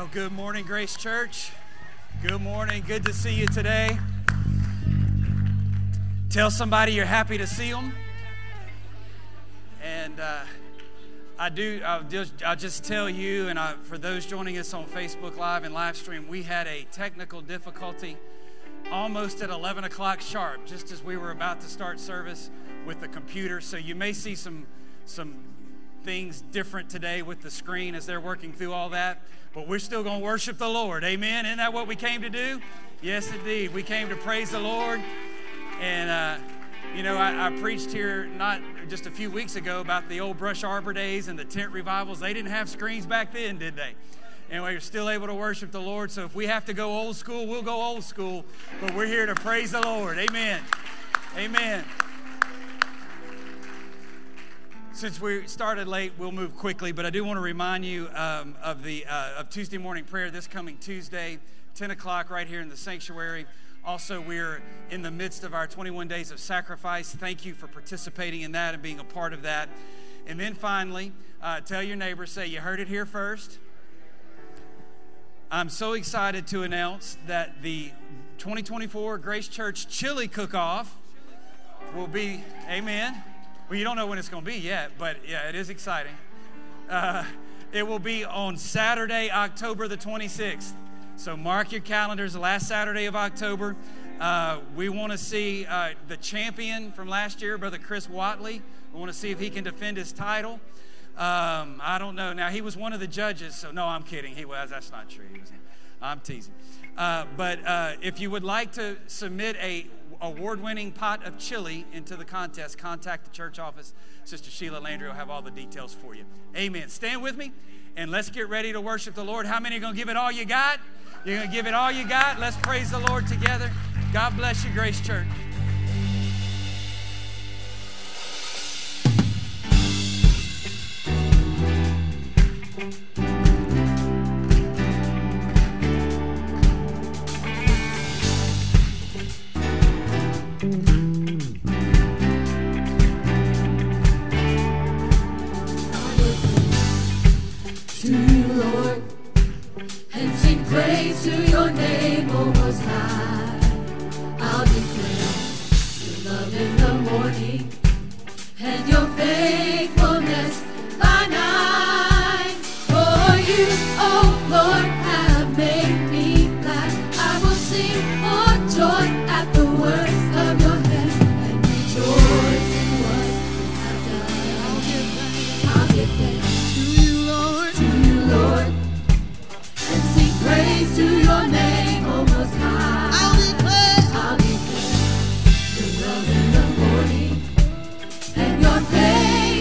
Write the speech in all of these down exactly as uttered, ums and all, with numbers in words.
Well, good morning, Grace Church. Good morning. Good to see you today. Tell somebody you're happy to see them. And uh, I do. I'll just, I'll just tell you, and I, for those joining us on Facebook Live and live stream, we had a technical difficulty almost at eleven o'clock sharp, just as we were about to start service with the computer. So you may see some some things different today with the screen as they're working through all that. But we're still going to worship the Lord. Amen. Isn't that what we came to do? Yes, indeed. We came to praise the Lord. And, uh, you know, I, I preached here not just a few weeks ago about the old Brush Arbor days and the tent revivals. They didn't have screens back then, did they? And we were still able to worship the Lord. So if we have to go old school, we'll go old school. But we're here to praise the Lord. Amen. Amen. Since we started late, we'll move quickly, but I do want to remind you um, of the uh, of Tuesday morning prayer this coming Tuesday, ten o'clock, right here in the sanctuary. Also, we're in the midst of our twenty-one days of sacrifice. Thank you for participating in that and being a part of that. And then finally, uh, tell your neighbor, say, you heard it here first. I'm so excited to announce that the twenty twenty-four Grace Church Chili Cook-Off will be, amen. Well, you don't know when it's going to be yet, but yeah, it is exciting. Uh, it will be on Saturday, October the twenty-sixth. So mark your calendars, the last Saturday of October. Uh, we want to see uh, the champion from last year, Brother Chris Watley. We want to see if he can defend his title. Um, I don't know. Now, he was one of the judges, so no, I'm kidding. He was. That's not true. He was, I'm teasing. Uh, but uh, if you would like to submit a award-winning pot of chili into the contest, contact the church office. Sister Sheila Landry will have all the details for you. Amen. Stand with me, and let's get ready to worship the Lord. How many are going to give it all you got? You're going to give it all you got? Let's praise the Lord together. God bless you, Grace Church. Praise to your name, O Most High. I'll declare your love in the morning and your faithfulness by night. For you, O Lord, have made me glad. I will sing for joy at the works of your hand and rejoice in what you have done. I'll give thanks to you, Lord, to you, Lord. Praise to your name, O Most High. I'll declare, I'll declare your love in the morning and your faith.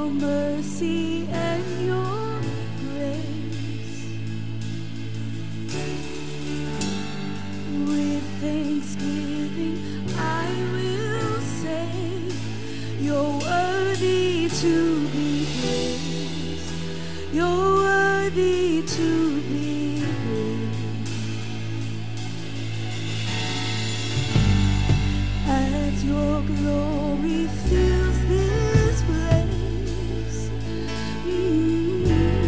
your mercy and your grace. With thanksgiving I will say, you're worthy to be praised. You're worthy to be praised. As your glory fills this place, mm,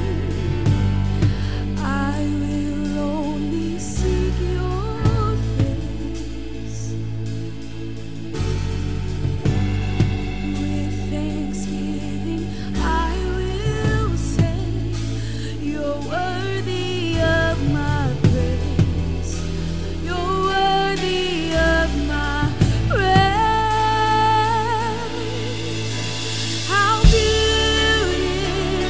I will only seek your face. With thanksgiving I will say, you're worthy of my praise. You're worthy of my praise. How beautiful,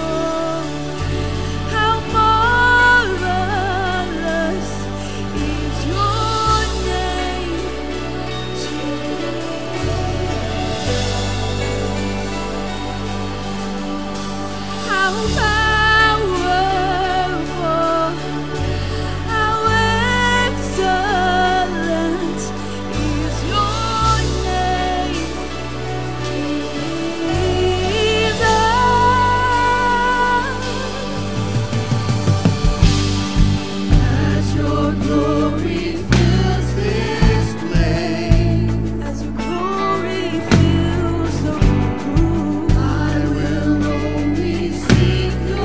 how marvelous is your name, Jesus. How powerful, how excellent is your name, Jesus. As your glory fills this place, as your glory fills the room, I will only seek your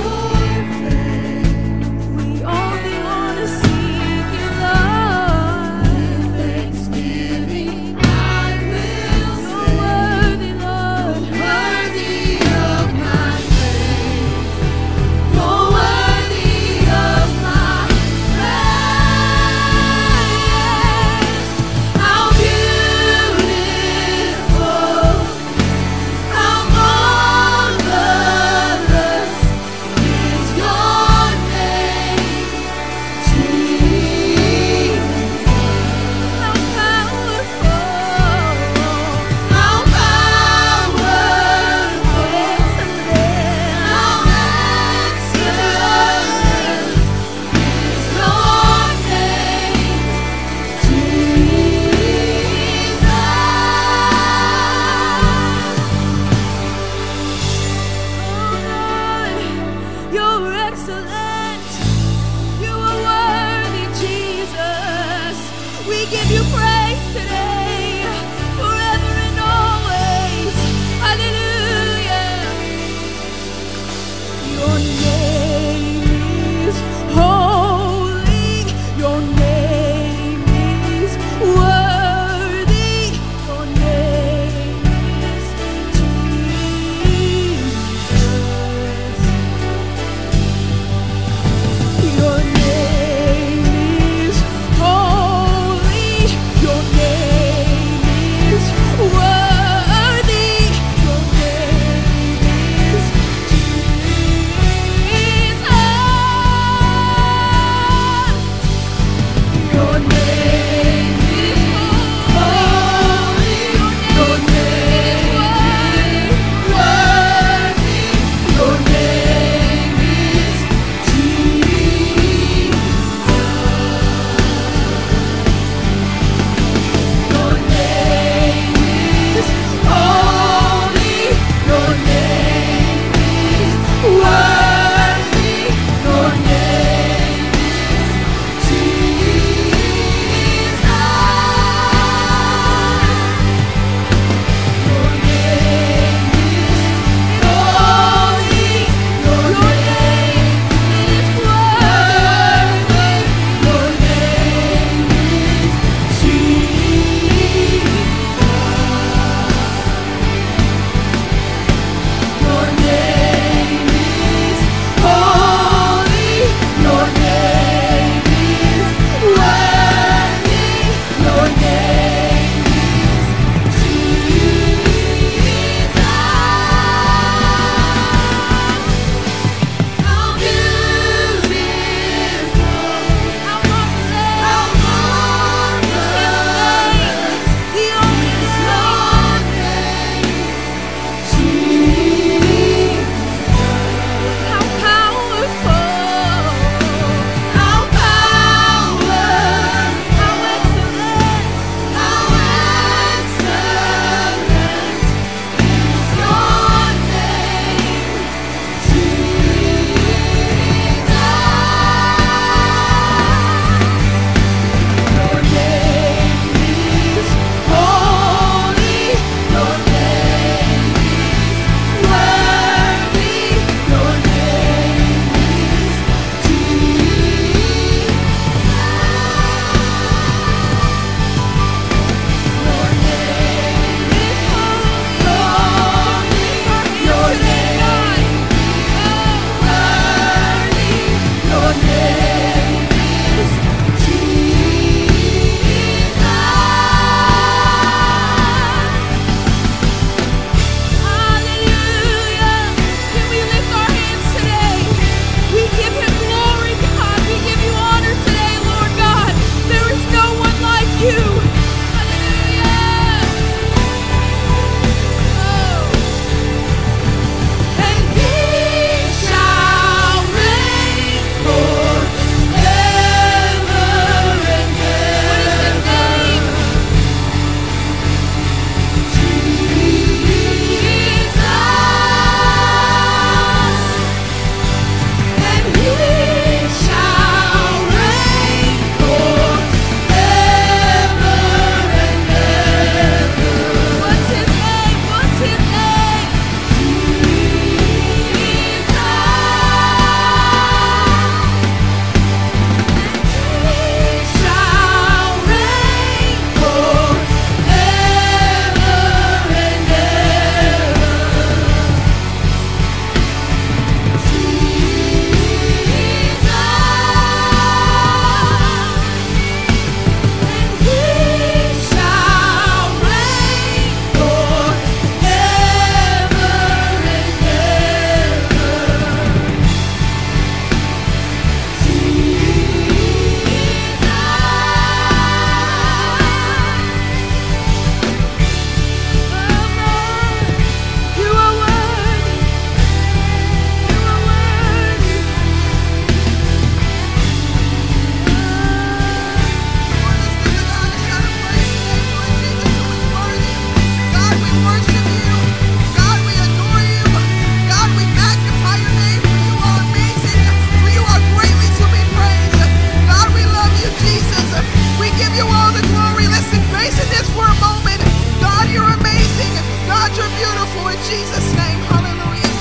Jesus' name, hallelujah.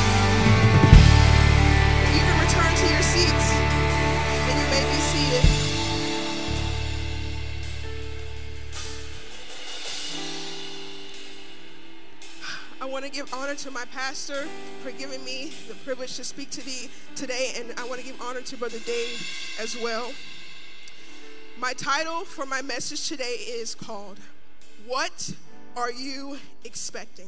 You can return to your seats and you may be seated. I want to give honor to my pastor for giving me the privilege to speak to thee today, and I want to give honor to Brother Dave as well. My title for my message today is called, What Are You Expecting?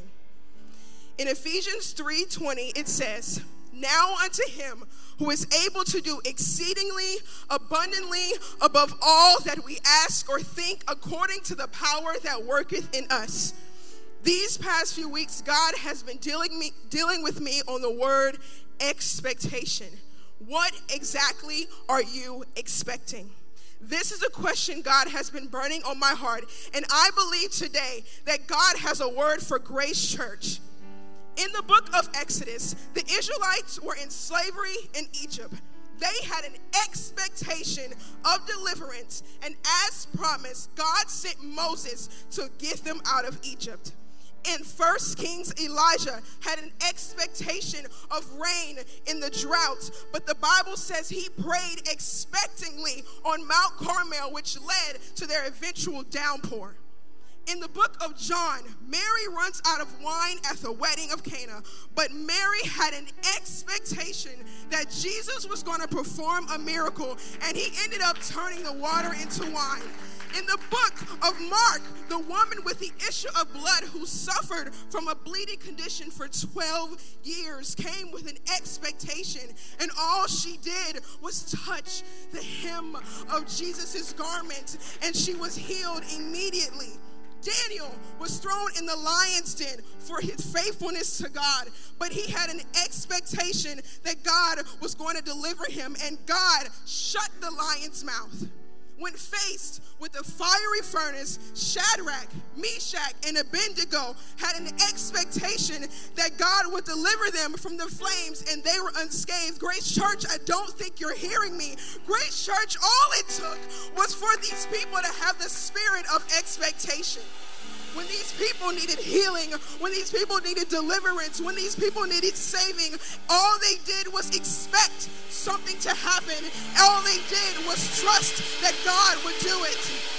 In Ephesians three twenty, it says, Now unto him who is able to do exceedingly abundantly above all that we ask or think, according to the power that worketh in us. These past few weeks, God has been dealing me, dealing with me on the word expectation. What exactly are you expecting? This is a question God has been burning on my heart, and I believe today that God has a word for Grace Church. In the book of Exodus, the Israelites were in slavery in Egypt. They had an expectation of deliverance, and as promised, God sent Moses to get them out of Egypt. In First Kings, Elijah had an expectation of rain in the drought, but the Bible says he prayed expectantly on Mount Carmel, which led to their eventual downpour. In the book of John, Mary runs out of wine at the wedding of Cana, but Mary had an expectation that Jesus was going to perform a miracle, and he ended up turning the water into wine. In the book of Mark, the woman with the issue of blood who suffered from a bleeding condition for twelve years came with an expectation, and all she did was touch the hem of Jesus' garment, and she was healed immediately. Daniel was thrown in the lion's den for his faithfulness to God, but he had an expectation that God was going to deliver him, and God shut the lion's mouth. When faced with the fiery furnace, Shadrach, Meshach, and Abednego had an expectation that God would deliver them from the flames, and they were unscathed. Grace Church, I don't think you're hearing me. Grace Church, all it took was for these people to have the spirit of expectation. When these people needed healing, when these people needed deliverance, when these people needed saving, all they did was expect something to happen. All they did was trust that God would do it.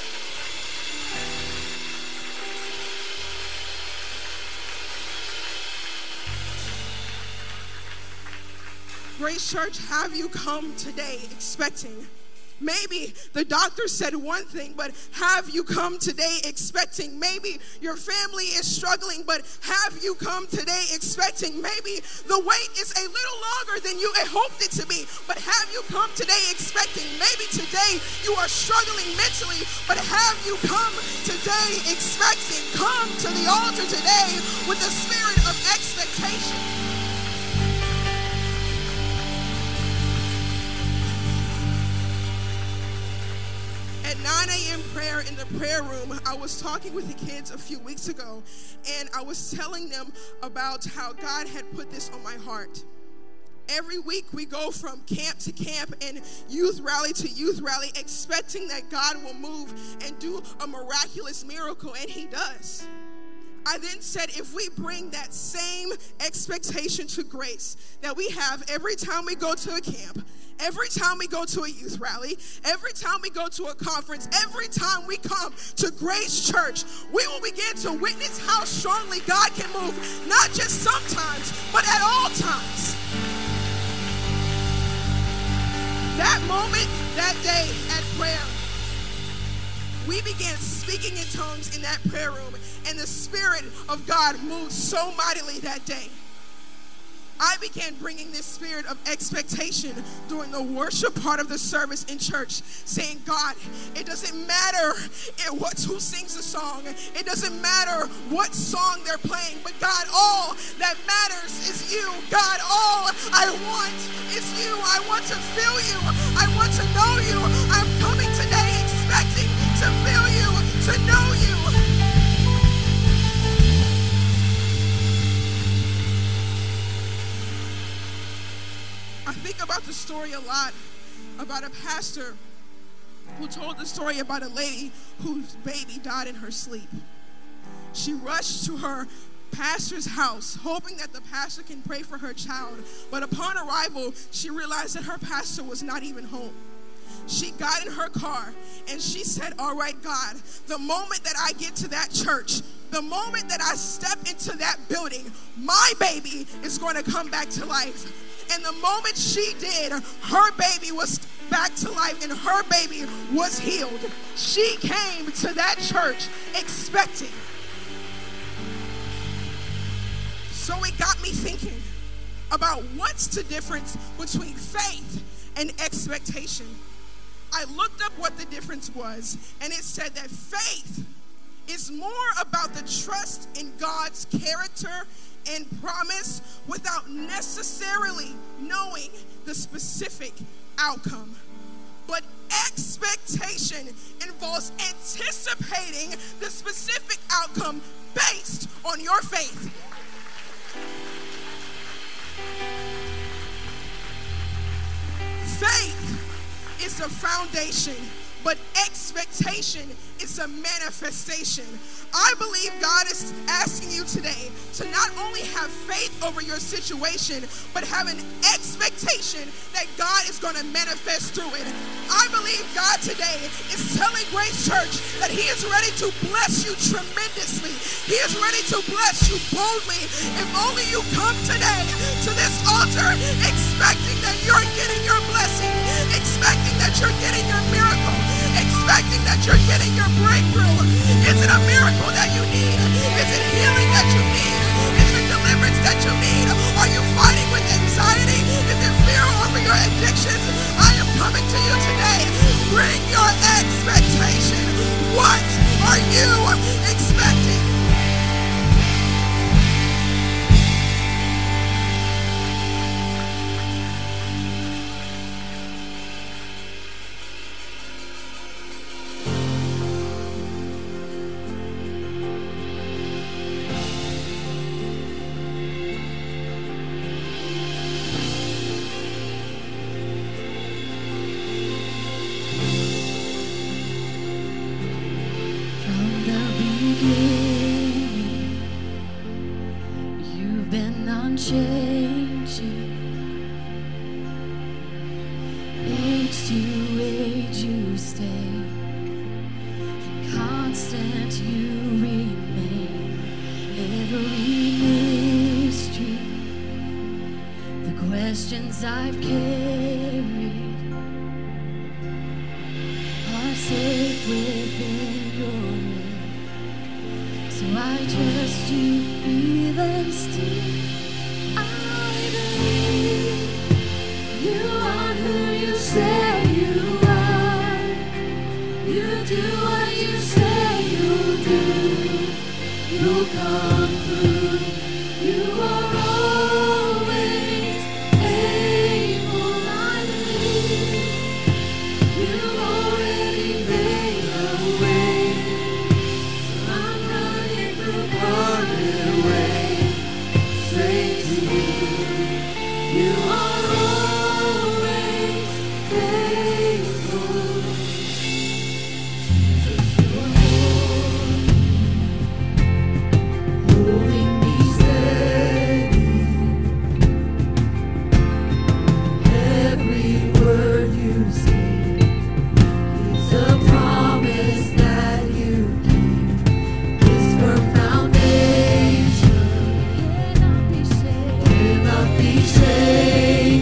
Grace Church, have you come today expecting? Maybe the doctor said one thing, but have you come today expecting? Maybe your family is struggling, but have you come today expecting? Maybe the wait is a little longer than you hoped it to be, but have you come today expecting? Maybe today you are struggling mentally, but have you come today expecting? Come to the altar today with the spirit of expectation. At nine a.m. prayer in the prayer room, I was talking with the kids a few weeks ago, and I was telling them about how God had put this on my heart. Every week we go from camp to camp and youth rally to youth rally, expecting that God will move and do a miraculous miracle, and he does. I then said, if we bring that same expectation to Grace that we have every time we go to a camp, every time we go to a youth rally, every time we go to a conference, every time we come to Grace Church, we will begin to witness how strongly God can move, not just sometimes, but at all times. That moment, that day at prayer, we began speaking in tongues in that prayer room, and the Spirit of God moved so mightily that day. I began bringing this spirit of expectation during the worship part of the service in church, saying, God, it doesn't matter what, who sings the song. It doesn't matter what song they're playing, but God, all that matters is you. God, all I want is you. I want to feel you. I want to know you. I'm coming today expecting to feel you, to know you. I think about the story a lot about a pastor who told the story about a lady whose baby died in her sleep. She rushed to her pastor's house, hoping that the pastor can pray for her child. But upon arrival, she realized that her pastor was not even home. She got in her car and she said, all right, God, the moment that I get to that church, the moment that I step into that building, my baby is going to come back to life. And the moment she did, her baby was back to life and her baby was healed. She came to that church expecting. So it got me thinking about what's the difference between faith and expectation. I looked up what the difference was, and it said that faith is more about the trust in God's character and promise without necessarily knowing the specific outcome. But expectation involves anticipating the specific outcome based on your faith. Faith is the foundation, but expectation is a manifestation. I believe God is asking you today to not only have faith over your situation, but have an expectation that God is going to manifest through it. I believe God today is telling Grace Church that he is ready to bless you tremendously. He is ready to bless you boldly. If only you come today to this altar expecting that you're getting your blessing, expecting that you're getting your miracle, expecting that you're getting your breakthrough. Is it a miracle that you need? Is it healing that you need? Is it deliverance that you need? Are you fighting with anxiety? Is it fear over your addictions? I am coming to you today. Bring your expectation. What are you expecting? You've been unchanging. Age to age you stay. Constant you remain. Every mystery, the questions I've carried are safe within your will. So I trust you even still. I believe you are who you say you are. You do what you say you'll do. You'll come through. You are always able, I believe. You've already made a way. I'm running through parted way, straight to you. You are always faithful. Holding me steady. Every word you speak is a promise that you keep. This firm foundation cannot be shaken. Cannot be shaken.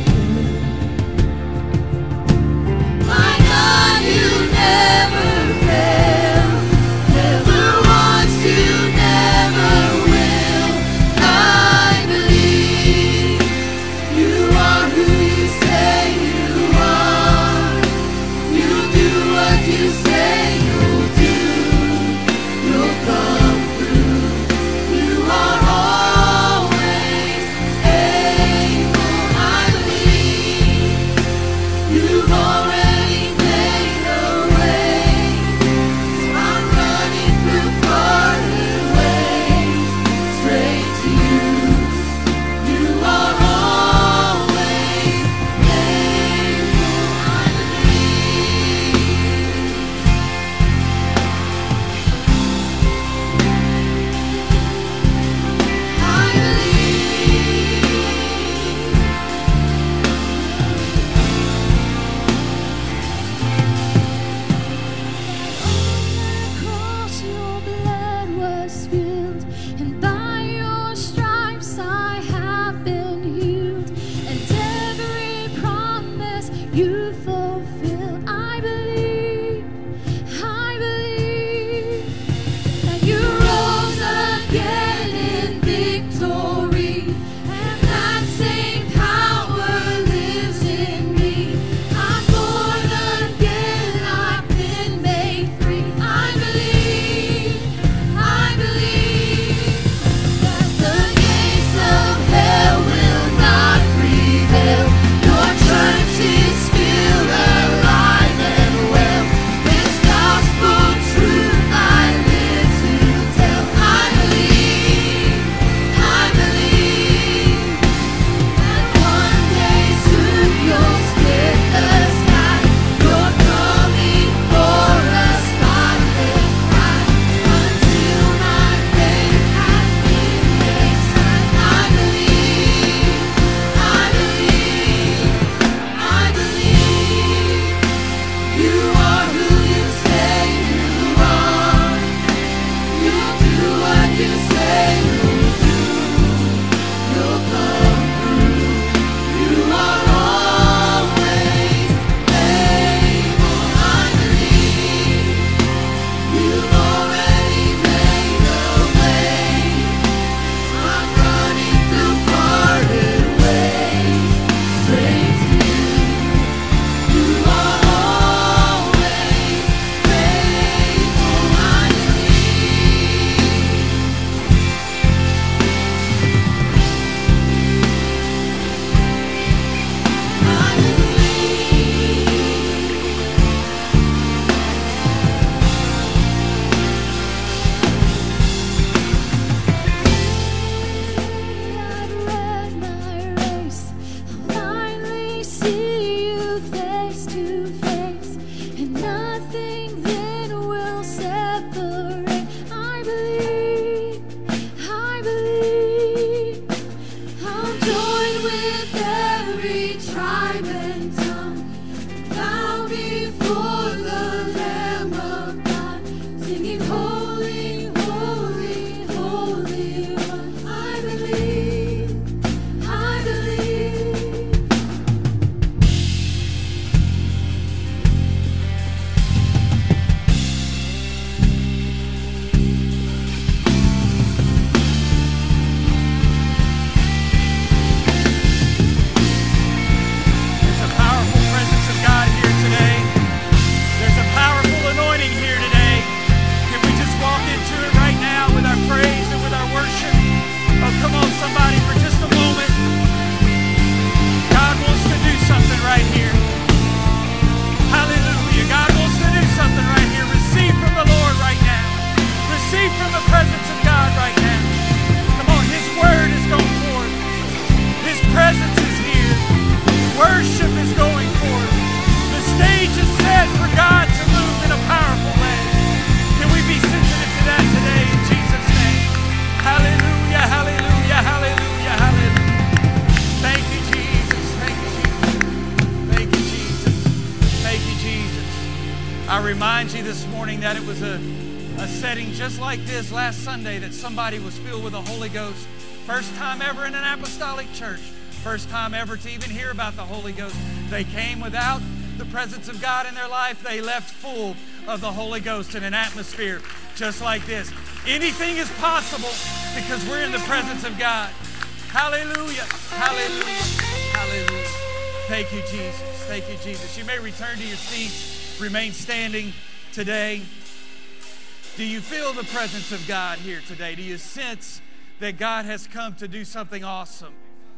this morning that it was a, a setting just like this last Sunday that somebody was filled with the Holy Ghost. First time ever in an apostolic church. First time ever to even hear about the Holy Ghost. They came without the presence of God in their life. They left full of the Holy Ghost in an atmosphere just like this. Anything is possible because we're in the presence of God. Hallelujah. Hallelujah. Hallelujah. Thank you, Jesus. Thank you, Jesus. You may return to your seats, remain standing today. Do you feel the presence of God here today? Do you sense that God has come to do something awesome?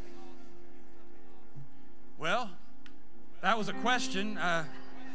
Well, that was a question. Uh,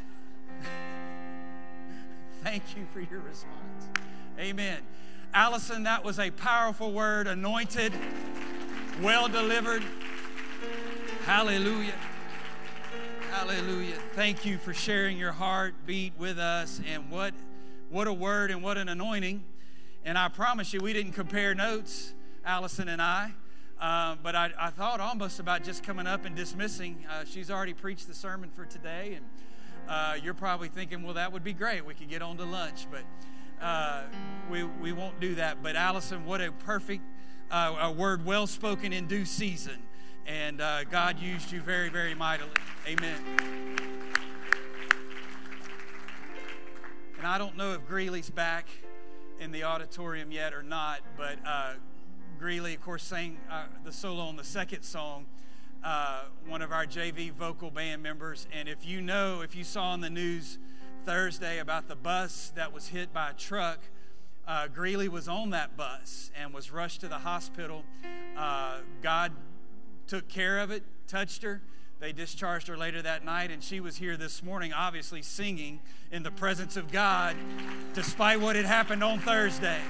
thank you for your response. Amen. Allison, that was a powerful word, anointed, well delivered. Hallelujah. Hallelujah. Thank you for sharing your heartbeat with us. And what, what a word and what an anointing. And I promise you, we didn't compare notes, Allison and I. Uh, but I, I thought almost about just coming up and dismissing. Uh, she's already preached the sermon for today. And uh, you're probably thinking, well, that would be great. We could get on to lunch. But uh, we, we won't do that. But Allison, what a perfect uh, a word, well spoken in due season. And uh, God used you very, very mightily. Amen. And I don't know if Greeley's back in the auditorium yet or not, but uh, Greeley, of course, sang uh, the solo on the second song, uh, one of our J V vocal band members. And if you know, if you saw on the news Thursday about the bus that was hit by a truck, uh, Greeley was on that bus and was rushed to the hospital. Uh, God took care of it, touched her. They discharged her later that night, and she was here this morning, obviously singing in the presence of God, despite what had happened on Thursday.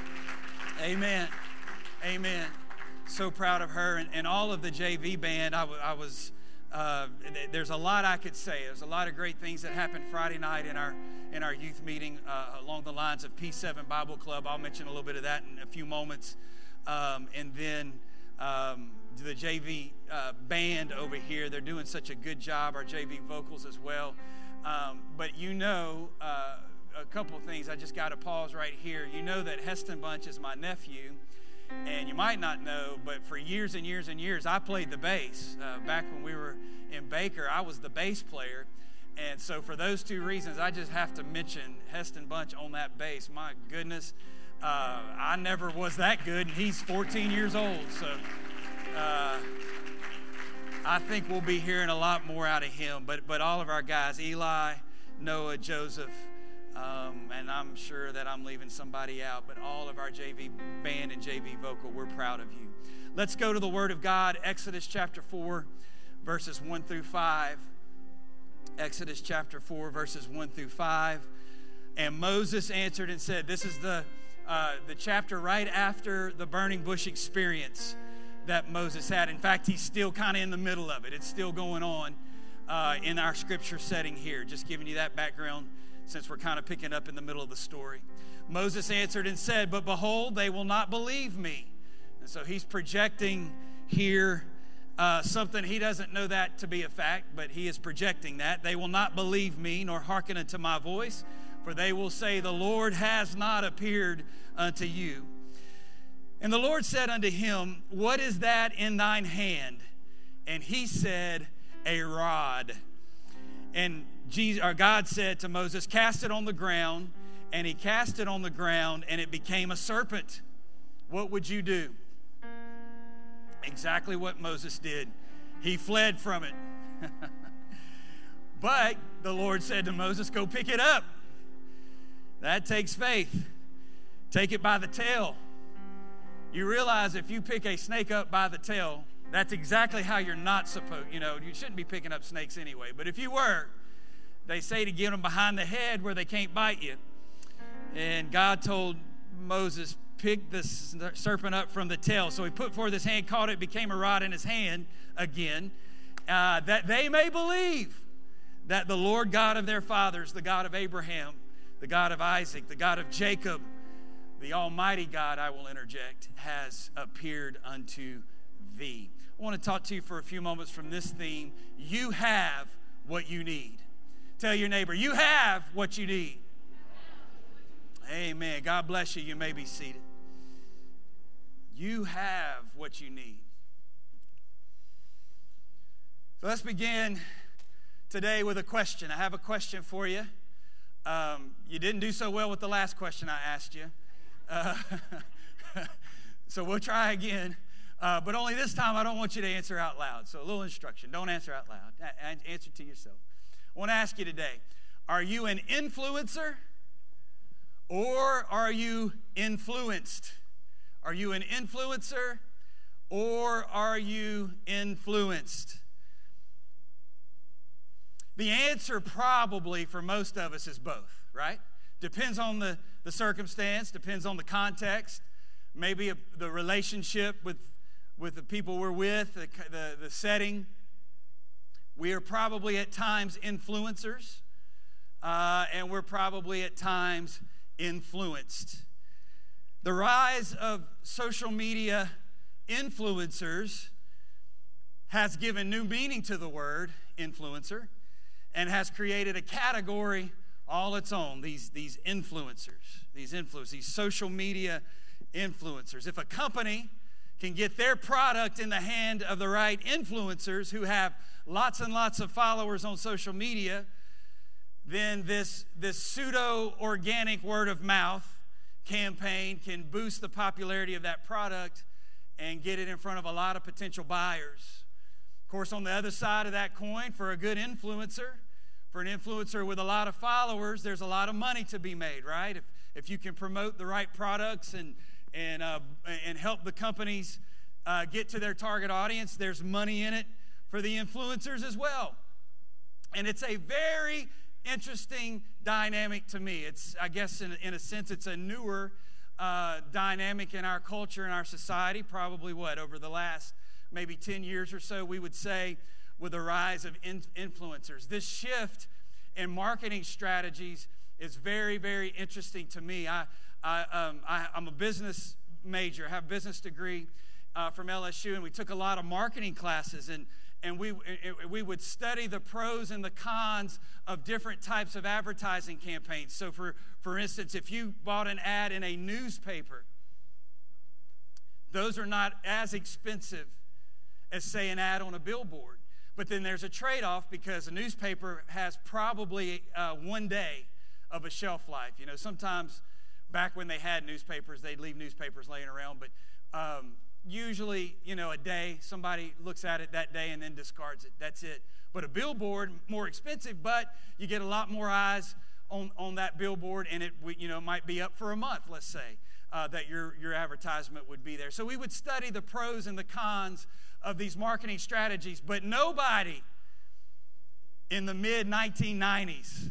Amen. Amen. So proud of her and, and all of the J V band. I, w- I was, uh, there's a lot I could say. There's a lot of great things that happened Friday night in our in our youth meeting uh, along the lines of P seven Bible Club. I'll mention a little bit of that in a few moments. Um, and then um, the J V uh, band over here, they're doing such a good job, our J V vocals as well. Um, but you know, uh, a couple of things, I just got to pause right here. You know that Heston Bunch is my nephew, and you might not know, but for years and years and years, I played the bass. Uh, back when we were in Baker, I was the bass player. And so for those two reasons, I just have to mention Heston Bunch on that bass. My goodness, uh, I never was that good, and he's fourteen years old, so... Uh, I think we'll be hearing a lot more out of him, but but all of our guys, Eli, Noah, Joseph, um, and I'm sure that I'm leaving somebody out, but all of our J V band and J V vocal, we're proud of you. Let's go to the Word of God, Exodus chapter four, verses one through five. Exodus chapter four, verses one through five. And Moses answered and said, this is the uh, the chapter right after the burning bush experience that Moses had. In fact, he's still kind of in the middle of it. It's still going on uh, in our scripture setting here. Just giving you that background since we're kind of picking up in the middle of the story. Moses answered and said, but behold, they will not believe me. And so he's projecting here uh, something. He doesn't know that to be a fact, but he is projecting that. They will not believe me, nor hearken unto my voice, for they will say, the Lord has not appeared unto you. And the Lord said unto him, what is that in thine hand? And he said, a rod. And Jesus, or God said to Moses, cast it on the ground. And he cast it on the ground, and it became a serpent. What would you do? Exactly what Moses did. He fled from it. But the Lord said to Moses, go pick it up. That takes faith. Take it by the tail. You realize if you pick a snake up by the tail, that's exactly how you're not supposed, you know, you shouldn't be picking up snakes anyway. But if you were, they say to get them behind the head where they can't bite you. And God told Moses, pick the serpent up from the tail. So he put forth his hand, caught it, became a rod in his hand again, uh, that they may believe that the Lord God of their fathers, the God of Abraham, the God of Isaac, the God of Jacob, the Almighty God, I will interject, has appeared unto thee. I want to talk to you for a few moments from this theme. You have what you need. Tell your neighbor, you have what you need. Amen. God bless you. You may be seated. You have what you need. So let's begin today with a question. I have a question for you. Um, you didn't do so well with the last question I asked you. Uh, so we'll try again. Uh, but only this time I don't want you to answer out loud. So a little instruction. Don't answer out loud. A- answer to yourself. I want to ask you today, are you an influencer or are you influenced? Are you an influencer or are you influenced? The answer probably for most of us is both, right? Depends on the, the circumstance, depends on the context, maybe a, the relationship with, with the people we're with, the, the, the setting. We are probably at times influencers, uh, and we're probably at times influenced. The rise of social media influencers has given new meaning to the word influencer and has created a category all its own, these, these influencers, these influencers, these social media influencers. If a company can get their product in the hand of the right influencers who have lots and lots of followers on social media, then this, this pseudo-organic word of mouth campaign can boost the popularity of that product and get it in front of a lot of potential buyers. Of course, on the other side of that coin, for a good influencer, for an influencer with a lot of followers, there's a lot of money to be made, right? If, if you can promote the right products and, and, uh, and help the companies uh, get to their target audience, there's money in it for the influencers as well. And it's a very interesting dynamic to me. It's, I guess, in, in a sense, it's a newer uh, dynamic in our culture and our society. Probably what, over the last maybe ten years or so, we would say, with the rise of in, influencers. This shift in marketing strategies is very, very interesting to me. I, I, um, I, I'm a business major, I have a business degree uh, from L S U, and we took a lot of marketing classes, and And we we would study the pros and the cons of different types of advertising campaigns. So for, for instance, if you bought an ad in a newspaper, those are not as expensive as, say, an ad on a billboard. But then there's a trade-off because a newspaper has probably uh, one day of a shelf life. You know, sometimes back when they had newspapers, they'd leave newspapers laying around, but um, usually, you know, a day, somebody looks at it that day and then discards it. That's it. But a billboard, more expensive, but you get a lot more eyes on, on that billboard, and it, you know, might be up for a month, let's say, uh, that your, your advertisement would be there. So we would study the pros and the cons of these marketing strategies, but nobody in the mid nineteen nineties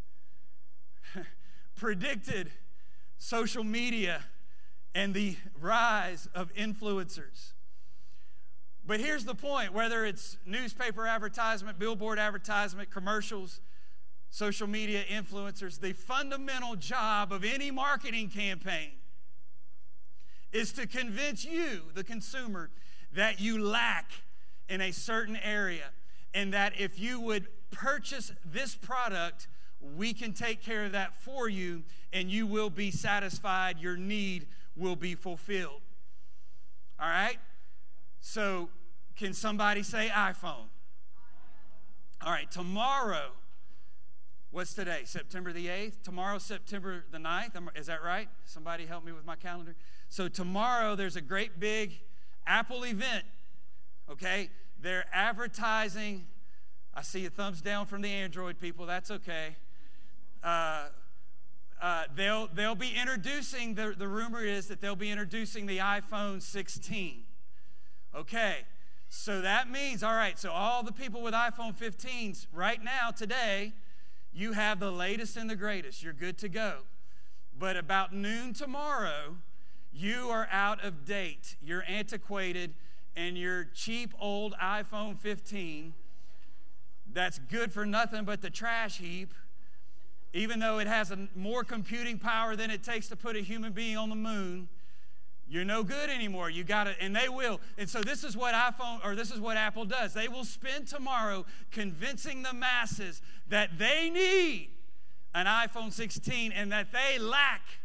predicted social media and the rise of influencers. But here's the point, whether it's newspaper advertisement, billboard advertisement, commercials, social media influencers, the fundamental job of any marketing campaign is to convince you, the consumer, that you lack in a certain area, and that if you would purchase this product, we can take care of that for you, and you will be satisfied, your need will be fulfilled. All right? So, can somebody say iPhone? All right, tomorrow, what's today? September the eighth? Tomorrow, September the ninth? Is that right? Somebody help me with my calendar. So tomorrow, there's a great big Apple event, okay? They're advertising. I see a thumbs down from the Android people. That's okay. Uh, uh, they'll they'll be introducing, the, the rumor is that they'll be introducing the iPhone sixteen. Okay, so that means, all right, so all the people with iPhone fifteens right now, today, you have the latest and the greatest. You're good to go. But about noon tomorrow, you are out of date. You're antiquated, and your cheap old iPhone fifteen that's good for nothing but the trash heap, even though it has a, more computing power than it takes to put a human being on the moon, you're no good anymore. You got it, and they will. And so this is what iPhone, or this is what Apple does. They will spend tomorrow convincing the masses that they need an iPhone sixteen and that they lack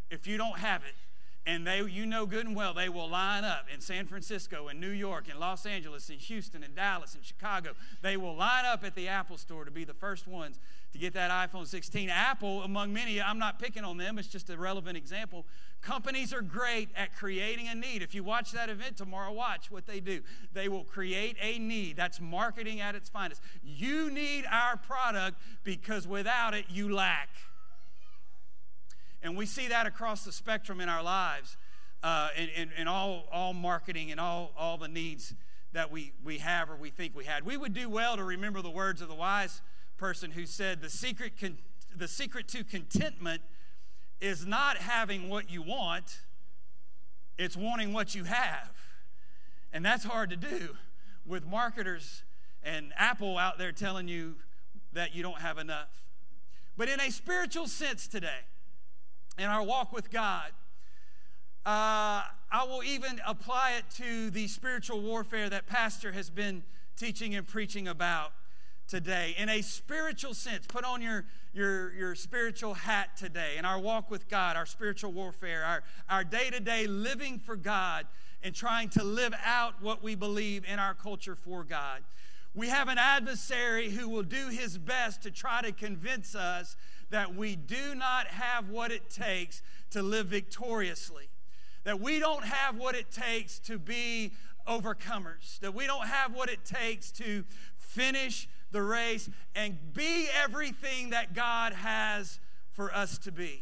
if you don't have it. And they, you know good and well, they will line up in San Francisco and New York and Los Angeles and Houston and Dallas and Chicago. They will line up at the Apple store to be the first ones to get that iPhone sixteen. Apple, among many, I'm not picking on them, it's just a relevant example. Companies are great at creating a need. If you watch that event tomorrow, watch what they do. They will create a need. That's marketing at its finest. You need our product because without it, you lack. And we see that across the spectrum in our lives, uh, in, in, in all, all marketing and all, all the needs that we, we have or we think we had. We would do well to remember the words of the wise person who said, the secret, con- the secret to contentment is not having what you want, it's wanting what you have. And that's hard to do with marketers and Apple out there telling you that you don't have enough. But in a spiritual sense today, in our walk with God, uh, I will even apply it to the spiritual warfare that Pastor has been teaching and preaching about today. In a spiritual sense, put on your, your, your spiritual hat today. In our walk with God, our spiritual warfare, our, our day-to-day living for God and trying to live out what we believe in our culture for God. We have an adversary who will do his best to try to convince us that we do not have what it takes to live victoriously, that we don't have what it takes to be overcomers, that we don't have what it takes to finish the race and be everything that God has for us to be.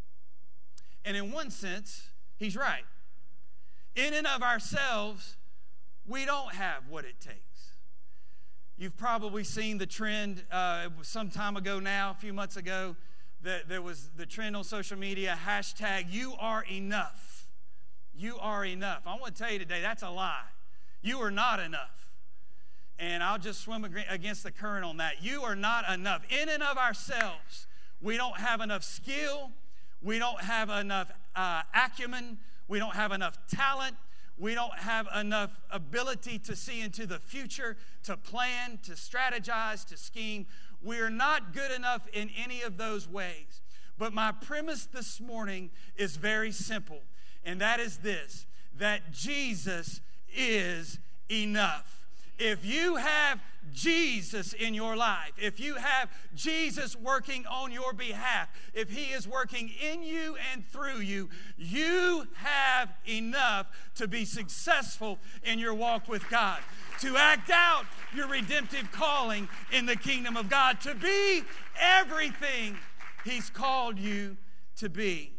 And in one sense, he's right. In and of ourselves, we don't have what it takes. You've probably seen the trend uh, it was some time ago now, a few months ago, that there was the trend on social media, hashtag you are enough. You are enough. I want to tell you today, that's a lie. You are not enough. And I'll just swim against the current on that. You are not enough. In and of ourselves, we don't have enough skill. We don't have enough uh, acumen. We don't have enough talent. We don't have enough ability to see into the future, to plan, to strategize, to scheme. We're not good enough in any of those ways. But my premise this morning is very simple, and that is this, that Jesus is enough. If you have Jesus in your life, if you have Jesus working on your behalf, if he is working in you and through you, you have enough to be successful in your walk with God, to act out your redemptive calling in the kingdom of God, to be everything he's called you to be.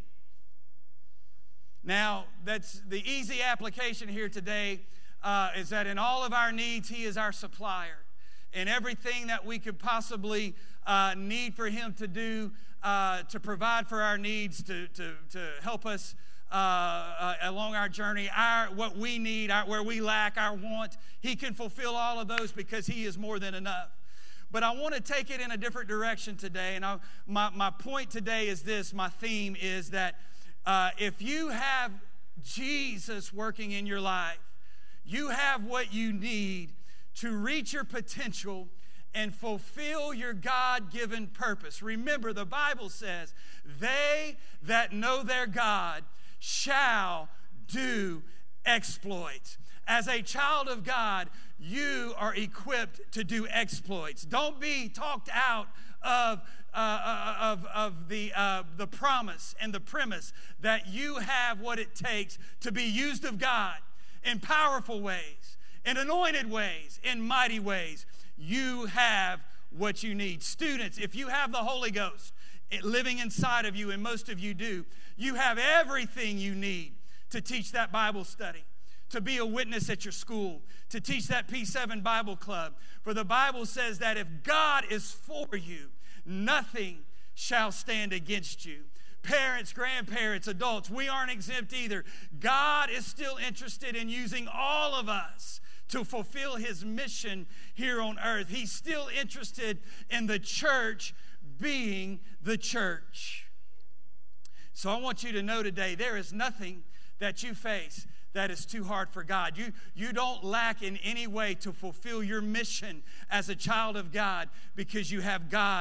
Now, that's the easy application here today. Uh, is that in all of our needs, he is our supplier. And everything that we could possibly uh, need for him to do, uh, to provide for our needs, to, to, to help us uh, uh, along our journey, our, what we need, our, where we lack, our want, he can fulfill all of those because he is more than enough. But I want to take it in a different direction today. And I, my, my point today is this, my theme is that uh, if you have Jesus working in your life, you have what you need to reach your potential and fulfill your God-given purpose. Remember, the Bible says, they that know their God shall do exploits. As a child of God, you are equipped to do exploits. Don't be talked out of, uh, of, of the, uh, the promise and the premise that you have what it takes to be used of God in powerful ways, in anointed ways, in mighty ways. You have what you need. Students, if you have the Holy Ghost living inside of you, and most of you do, you have everything you need to teach that Bible study, to be a witness at your school, to teach that P seven Bible club. For the Bible says that if God is for you, nothing shall stand against you. Parents, grandparents, adults, we aren't exempt either. God is still interested in using all of us to fulfill his mission here on earth. He's still interested in the church being the church. So I want you to know today, there is nothing that you face that is too hard for God. You, you don't lack in any way to fulfill your mission as a child of God because you have God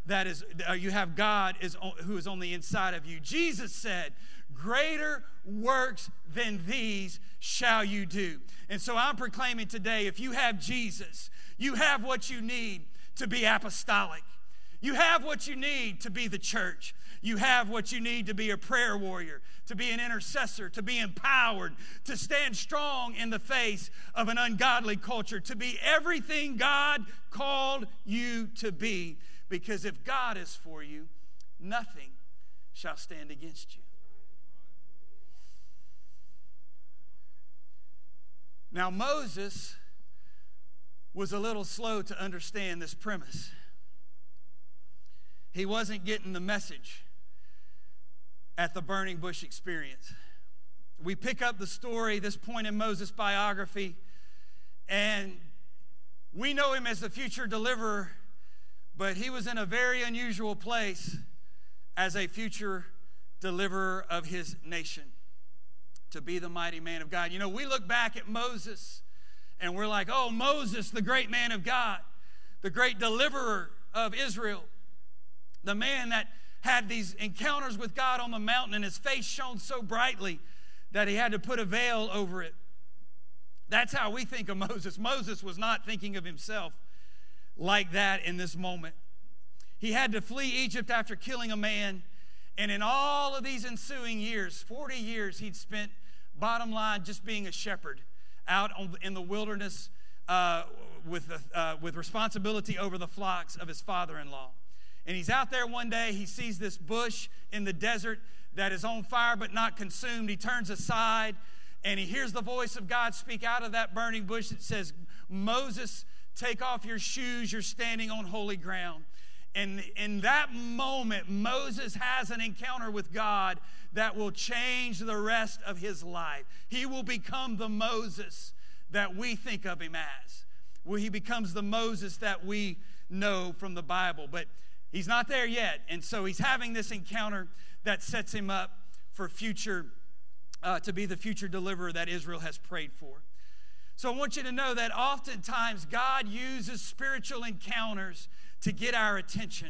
that is, uh, you have God is on, who is on the inside of you. Jesus said, greater works than these shall you do. And so I'm proclaiming today, if you have Jesus, you have what you need to be apostolic. You have what you need to be the church. You have what you need to be a prayer warrior, to be an intercessor, to be empowered, to stand strong in the face of an ungodly culture, to be everything God called you to be. Because if God is for you, nothing shall stand against you. Now, Moses was a little slow to understand this premise. He wasn't getting the message at the burning bush experience. We pick up the story, this point in Moses' biography, and we know him as the future deliverer, but he was in a very unusual place as a future deliverer of his nation, to be the mighty man of God. You know, we look back at Moses and we're like, oh, Moses, the great man of God, the great deliverer of Israel, the man that had these encounters with God on the mountain and his face shone so brightly that he had to put a veil over it. That's how we think of Moses. Moses was not thinking of himself like that in this moment. He had to flee Egypt after killing a man, and in all of these ensuing years, forty years, he'd spent, bottom line, just being a shepherd out on, in the wilderness uh, with, uh, with responsibility over the flocks of his father-in-law. And he's out there one day, he sees this bush in the desert that is on fire but not consumed. He turns aside and he hears the voice of God speak out of that burning bush that says, Moses, take off your shoes, you're standing on holy ground. And in that moment, Moses has an encounter with God that will change the rest of his life. He will become the Moses that we think of him as. Well, he becomes the Moses that we know from the Bible. But he's not there yet, and so he's having this encounter that sets him up for future, uh, to be the future deliverer that Israel has prayed for. So I want you to know that oftentimes God uses spiritual encounters to get our attention.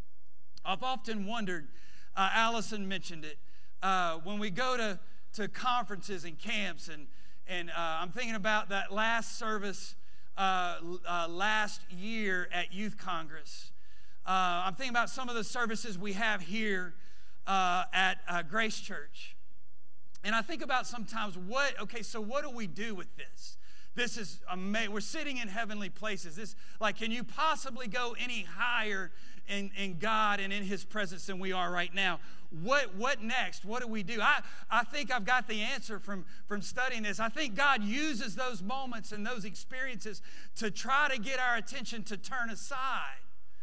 I've often wondered, uh, Allison mentioned it, uh, when we go to, to conferences and camps, and, and uh, I'm thinking about that last service uh, uh, last year at Youth Congress. Uh, I'm thinking about some of the services we have here uh, at uh, Grace Church. And I think about sometimes what, okay, so what do we do with this? This is amazing. We're sitting in heavenly places. This, like, can you possibly go any higher in, in God and in his presence than we are right now? What, what next? What do we do? I, I think I've got the answer from, from studying this. I think God uses those moments and those experiences to try to get our attention to turn aside.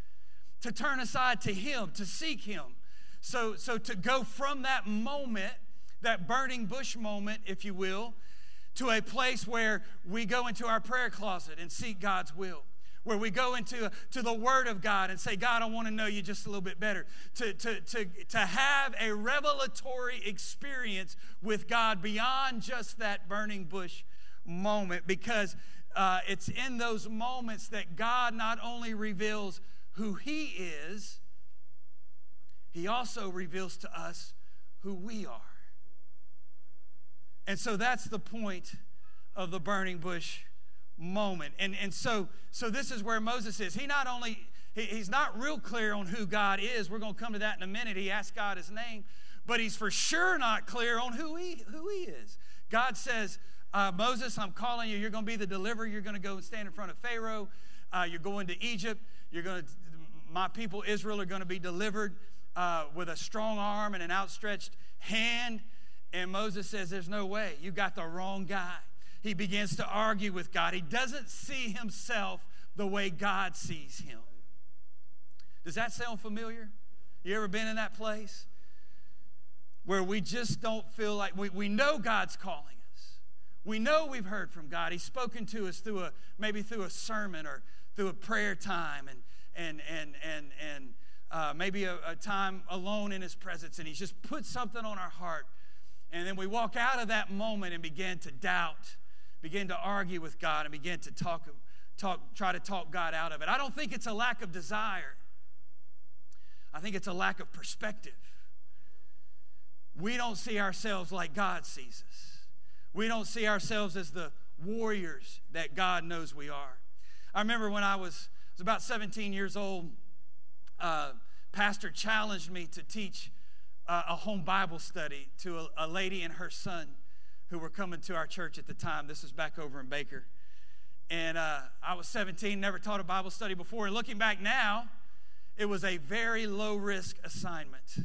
To turn aside to him, to seek him. So, so to go from that moment, that burning bush moment, if you will, to a place where we go into our prayer closet and seek God's will. Where we go into to the Word of God and say, God, I want to know you just a little bit better. To, to, to, to have a revelatory experience with God beyond just that burning bush moment. Because uh, it's in those moments that God not only reveals who he is, he also reveals to us who we are. And so that's the point of the burning bush moment. And, and so, so this is where Moses is. He not only, he, he's not real clear on who God is. We're going to come to that in a minute. He asked God his name. But he's for sure not clear on who he, who he is. God says, uh, Moses, I'm calling you. You're going to be the deliverer. You're going to go and stand in front of Pharaoh. Uh, you're going to Egypt. You're going to, my people Israel are going to be delivered uh, with a strong arm and an outstretched hand. And Moses says, there's no way. You got the wrong guy. He begins to argue with God. He doesn't see himself the way God sees him. Does that sound familiar? You ever been in that place where we just don't feel like, we, we know God's calling us. We know we've heard from God. He's spoken to us through a, maybe through a sermon or through a prayer time and, and, and, and, and uh, maybe a, a time alone in his presence. And he's just put something on our heart. And then we walk out of that moment and begin to doubt, begin to argue with God, and begin to talk, talk, try to talk God out of it. I don't think it's a lack of desire. I think it's a lack of perspective. We don't see ourselves like God sees us. We don't see ourselves as the warriors that God knows we are. I remember when I was, was about seventeen years old, uh, pastor challenged me to teach uh, a home Bible study to a, a lady and her son who were coming to our church at the time. This was back over in Baker. And uh, I was seventeen, never taught a Bible study before. And looking back now, it was a very low-risk assignment.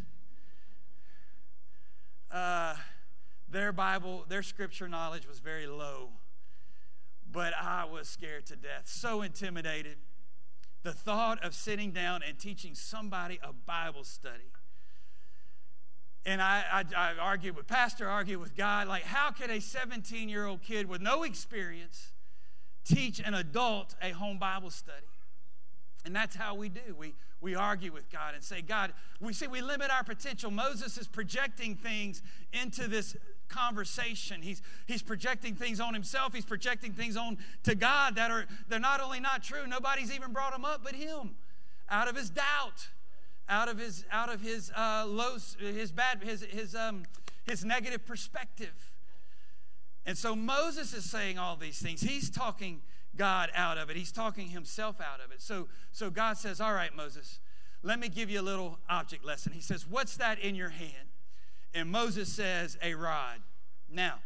Uh, their Bible, their scripture knowledge was very low. But I was scared to death, so intimidated. The thought of sitting down and teaching somebody a Bible study. And I, I, I argued with Pastor, argued with God, like how could a seventeen-year-old kid with no experience teach an adult a home Bible study? And that's how we do. We we argue with God and say, God, we see we limit our potential. Moses is projecting things into this conversation. He's he's projecting things on himself. He's projecting things on to God that are they're not only not true, nobody's even brought them up but him. Out of his doubt, out of his out of his uh, low, his bad, his his um his negative perspective. And so Moses is saying all these things. He's talking God out of it. He's talking himself out of it. So, so God says, all right, Moses, let me give you a little object lesson. He says, what's that in your hand? And Moses says, a rod. Now,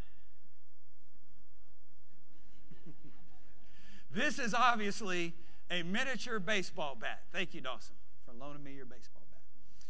this is obviously a miniature baseball bat. Thank you, Dawson, for loaning me your baseball bat.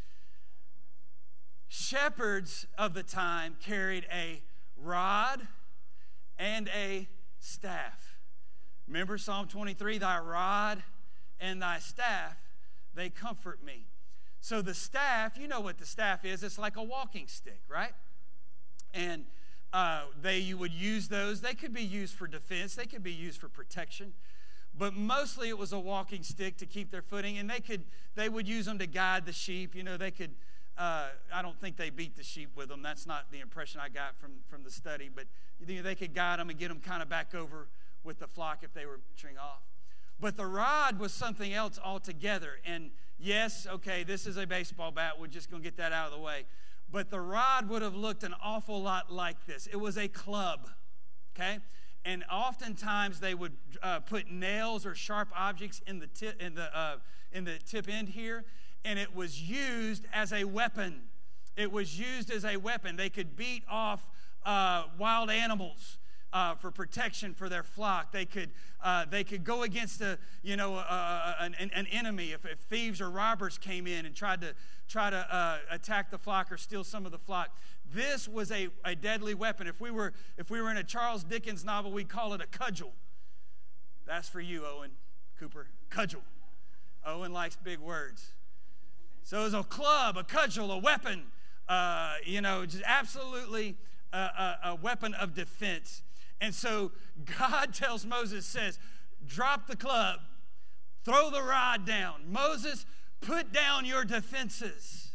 Shepherds of the time carried a rod and a staff. Remember Psalm twenty-three, thy rod and thy staff, they comfort me. So the staff, you know what the staff is. It's like a walking stick, right? And uh, they you would use those. They could be used for defense. They could be used for protection. But mostly it was a walking stick to keep their footing. And they could they would use them to guide the sheep. You know, they could, uh, I don't think they beat the sheep with them. That's not the impression I got from, from the study. But you know, they could guide them and get them kind of back over with the flock if they were venturing off. But the rod was something else altogether. And yes, okay, this is a baseball bat. We're just going to get that out of the way. But the rod would have looked an awful lot like this. It was a club, okay? And oftentimes they would uh, put nails or sharp objects in the tip, in the uh, in the tip end here, and it was used as a weapon. It was used as a weapon. They could beat off uh, wild animals. Uh, for protection for their flock. They could uh, they could go against a you know uh, an, an enemy if, if thieves or robbers came in and tried to try to uh, attack the flock or steal some of the flock. This was a, a deadly weapon. If we were if we were in a Charles Dickens novel, we'd call it a cudgel. That's for you, Owen Cooper. Cudgel. Owen likes big words. So it was a club, a cudgel, a weapon. Uh, you know, just absolutely a, a, a weapon of defense. And so God tells Moses, says, drop the club, throw the rod down. Moses, put down your defenses.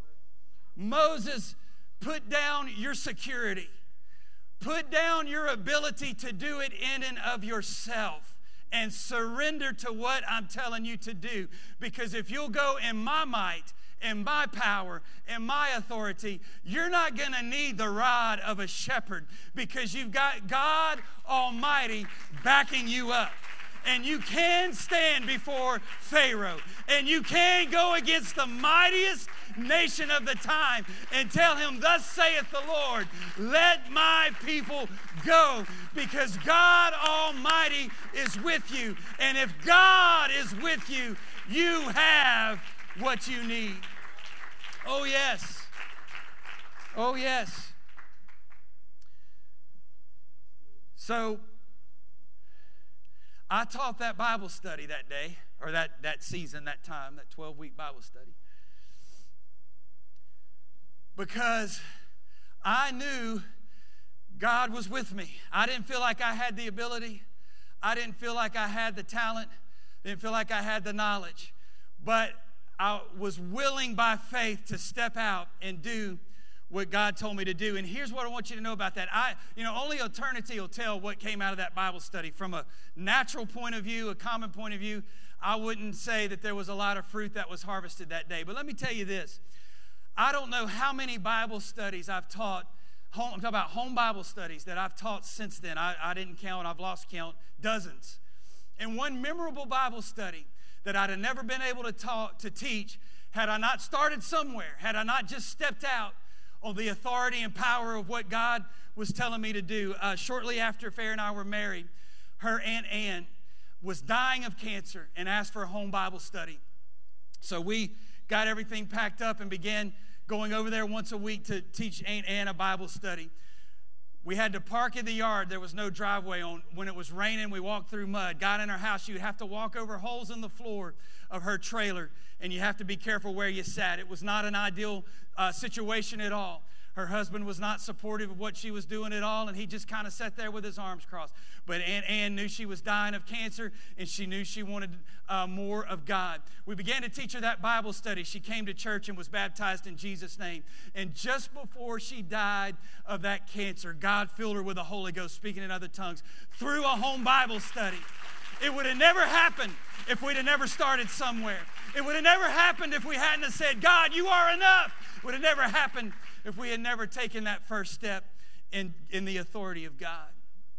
Moses, put down your security. Put down your ability to do it in and of yourself and surrender to what I'm telling you to do. Because if you'll go in my might, in my power, in my authority, you're not going to need the rod of a shepherd because you've got God Almighty backing you up. And you can stand before Pharaoh. And you can go against the mightiest nation of the time and tell him, thus saith the Lord, let my people go, because God Almighty is with you. And if God is with you, you have what you need. Oh, yes. Oh, yes. So, I taught that Bible study that day, or that, that season, that time, that twelve-week Bible study, because I knew God was with me. I didn't feel like I had the ability. I didn't feel like I had the talent. I didn't feel like I had the knowledge. But I was willing by faith to step out and do what God told me to do. And here's what I want you to know about that. I, you know, only eternity will tell what came out of that Bible study. From a natural point of view, a common point of view, I wouldn't say that there was a lot of fruit that was harvested that day. But let me tell you this. I don't know how many Bible studies I've taught. Home, I'm talking about home Bible studies that I've taught since then. I, I didn't count. I've lost count. Dozens. And one memorable Bible study that I'd have never been able to talk, to teach had I not started somewhere, had I not just stepped out on the authority and power of what God was telling me to do. Uh, shortly after Faye and I were married, her Aunt Ann was dying of cancer and asked for a home Bible study. So we got everything packed up and began going over there once a week to teach Aunt Ann a Bible study. We had to park in the yard. There was no driveway on. When it was raining, we walked through mud. Got in her house, you'd have to walk over holes in the floor of her trailer, and you have to be careful where you sat. It was not an ideal uh, situation at all. Her husband was not supportive of what she was doing at all, and he just kind of sat there with his arms crossed. But Aunt Ann knew she was dying of cancer, and she knew she wanted uh, more of God. We began to teach her that Bible study. She came to church and was baptized in Jesus' name. And just before she died of that cancer, God filled her with the Holy Ghost, speaking in other tongues, through a home Bible study. It would have never happened if we'd have never started somewhere. It would have never happened if we hadn't have said, God, you are enough. It would have never happened if we had never taken that first step in, in the authority of God.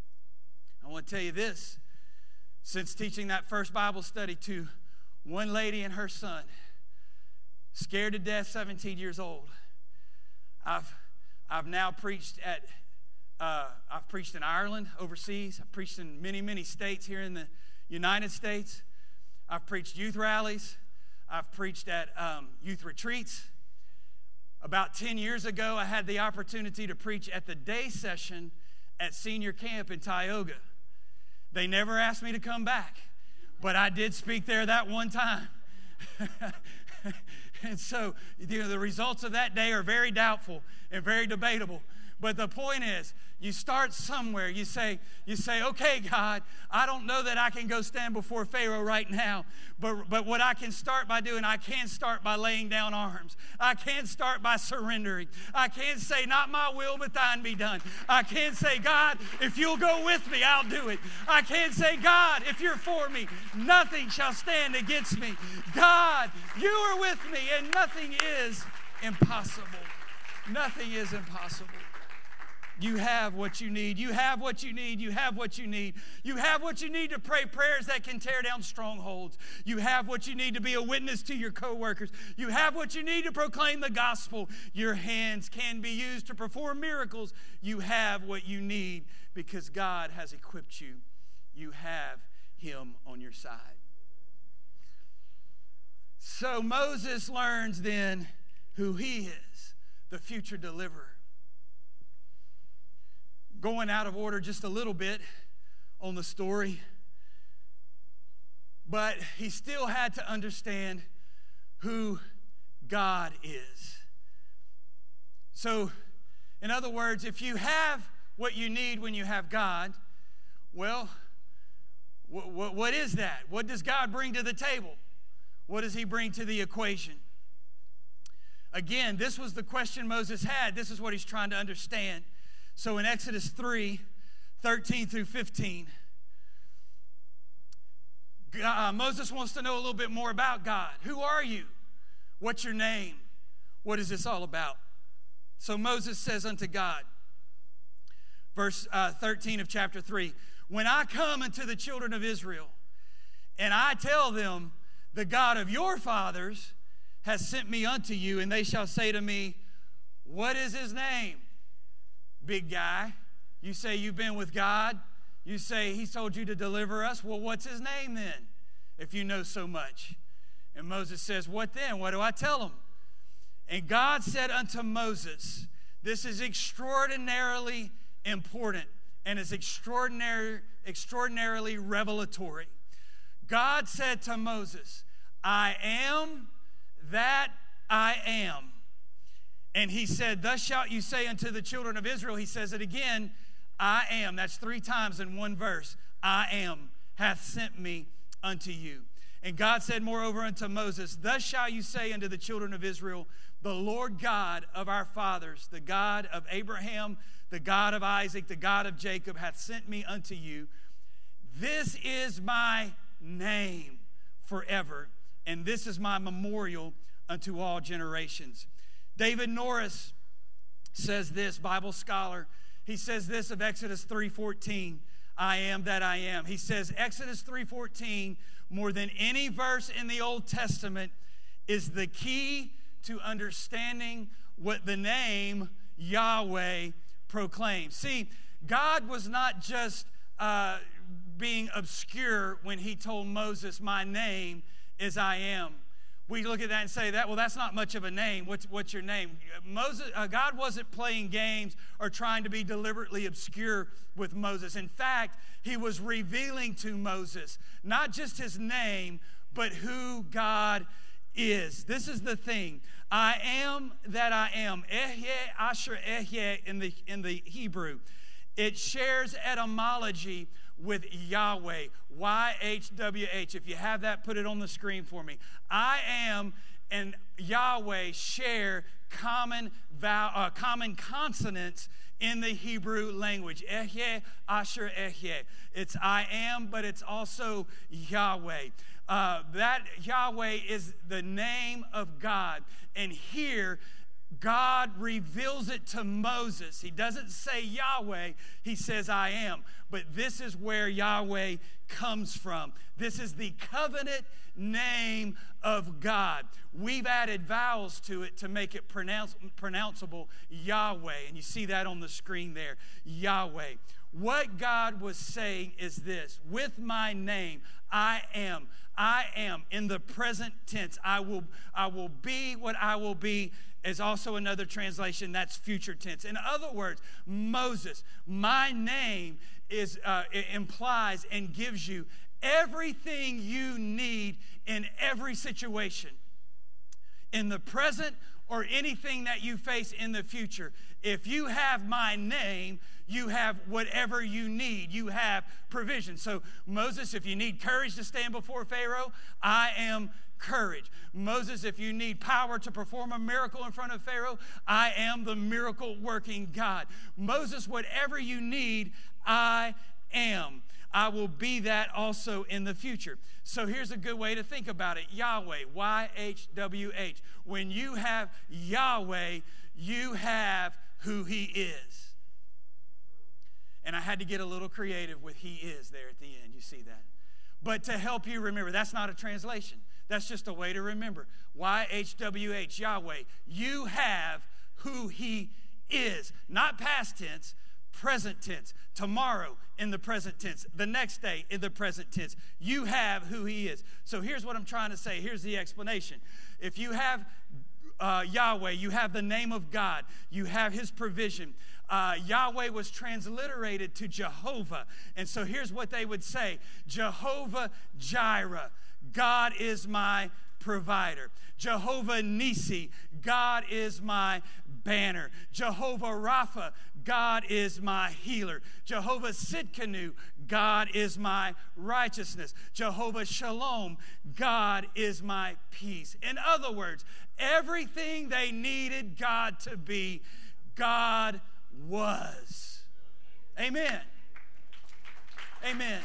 I want to tell you this. Since teaching that first Bible study to one lady and her son, scared to death, seventeen years old, I've, I've now preached at, uh, I've preached in Ireland, overseas. I've preached in many, many states here in the United States. I've preached youth rallies. I've preached at um, youth retreats. About ten years ago, I had the opportunity to preach at the day session at senior camp in Tioga. They never asked me to come back, but I did speak there that one time. And so, you know, the results of that day are very doubtful and very debatable. But the point is, you start somewhere. You say, you say, okay, God, I don't know that I can go stand before Pharaoh right now, but, but what I can start by doing, I can start by laying down arms. I can start by surrendering. I can say, not my will, but thine be done. I can say, God, if you'll go with me, I'll do it. I can say, God, if you're for me, nothing shall stand against me. God, you are with me, and nothing is impossible. Nothing is impossible. You have what you need. You have what you need. You have what you need. You have what you need to pray prayers that can tear down strongholds. You have what you need to be a witness to your coworkers. You have what you need to proclaim the gospel. Your hands can be used to perform miracles. You have what you need because God has equipped you. You have him on your side. So Moses learns then who he is, the future deliverer. Going out of order just a little bit on the story, but he still had to understand who God is. So, in other words, if you have what you need when you have God, well, w- w- what is that? What does God bring to the table? What does he bring to the equation? Again, this was the question Moses had. This is what he's trying to understand. So in Exodus three, thirteen through fifteen, uh, Moses wants to know a little bit more about God. Who are you? What's your name? What is this all about? So Moses says unto God, verse uh, thirteen of chapter three, when I come unto the children of Israel, and I tell them, the God of your fathers has sent me unto you, and they shall say to me, what is his name? Big guy. You say you've been with God. You say he told you to deliver us. Well, what's his name then, if you know so much? And Moses says, what then? What do I tell him? And God said unto Moses, this is extraordinarily important and is extraordinary, extraordinarily revelatory. God said to Moses, I am that I am. And he said, thus shalt you say unto the children of Israel, he says it again, I am. That's three times in one verse. I am, hath sent me unto you. And God said moreover unto Moses, thus shall you say unto the children of Israel, the Lord God of our fathers, the God of Abraham, the God of Isaac, the God of Jacob, hath sent me unto you. This is my name forever, and this is my memorial unto all generations. David Norris says this, Bible scholar. He says this of Exodus three fourteen, I am that I am. He says Exodus three fourteen, more than any verse in the Old Testament, is the key to understanding what the name Yahweh proclaims. See, God was not just uh, being obscure when he told Moses, my name is I am. We look at that and say that, well, that's not much of a name. What's, what's your name? Moses, uh, God wasn't playing games or trying to be deliberately obscure with Moses. In fact, he was revealing to Moses not just his name, but who God is. This is the thing. I am that I am. Ehyeh asher ehyeh in the, in the Hebrew. It shares etymology with Yahweh, Y H W H. If you have that, put it on the screen for me. I am and Yahweh share common vow, uh, common consonants in the Hebrew language. Ehyeh, asher, ehyeh. It's I am, but it's also Yahweh. Uh, that Yahweh is the name of God. And here, God reveals it to Moses. He doesn't say Yahweh, he says I am. But this is where Yahweh comes from. This is the covenant name of God. We've added vowels to it to make it pronounce, pronounceable, Yahweh. And you see that on the screen there, Yahweh. What God was saying is this: with my name, I am. I am in the present tense. I will, I will be what I will be. Is also another translation that's future tense. In other words, Moses, my name is uh, it implies and gives you everything you need in every situation, in the present or anything that you face in the future. If you have my name, you have whatever you need. You have provision. So Moses, if you need courage to stand before Pharaoh, I am courage. Moses, if you need power to perform a miracle in front of Pharaoh, I am the miracle working God. Moses, whatever you need, I am. I will be that also in the future. So here's a good way to think about it. Yahweh, Y H W H. When you have Yahweh, you have who he is. And I had to get a little creative with he is there at the end. You see that? But to help you remember, that's not a translation. That's just a way to remember. Y H W H, Yahweh. You have who he is. Not past tense, present tense. Tomorrow in the present tense. The next day in the present tense. You have who he is. So here's what I'm trying to say. Here's the explanation. If you have uh, Yahweh, you have the name of God. You have his provision. Uh, Yahweh was transliterated to Jehovah. And so here's what they would say. Jehovah Jireh. God is my provider. Jehovah Nisi, God is my banner. Jehovah Rapha, God is my healer. Jehovah Sidkenu, God is my righteousness. Jehovah Shalom, God is my peace. In other words, everything they needed God to be, God was. Amen. Amen.